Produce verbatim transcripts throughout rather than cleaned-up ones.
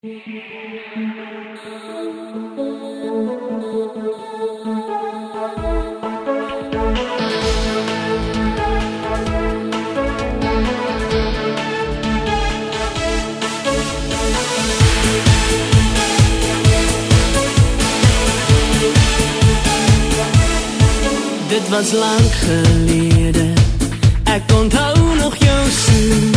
Dit was lang gelede, ek onthou nog jou soen,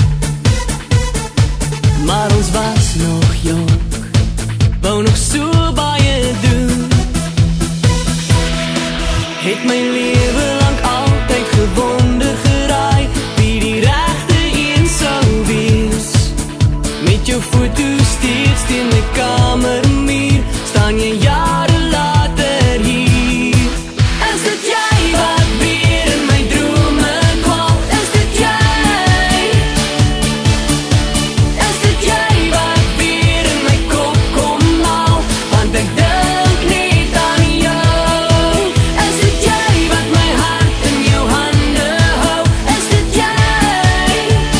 maar ons was nog jong, wou nog so baie doen. Het my lewe lang altyd gewonder geraai, wie die regte een sou wees. Met jou foto steeds teen my kamermuur, staan jy jare later hier. Is dit jy wat weer in my drome kwam? Is dit jy? Is dit jy wat weer in my kop kom maal? Want ek dink net aan jou. Is dit jy wat my hart in jou hande hou? Is dit jy?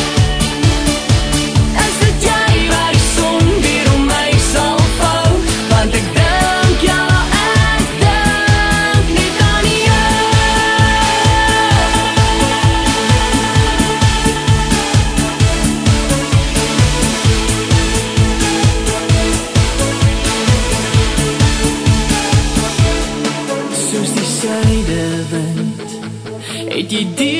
Is dit jy waar die son weer om my sal vou? Want ek dink, ja, ek dink net aan jou. Soos die suidewind het jy die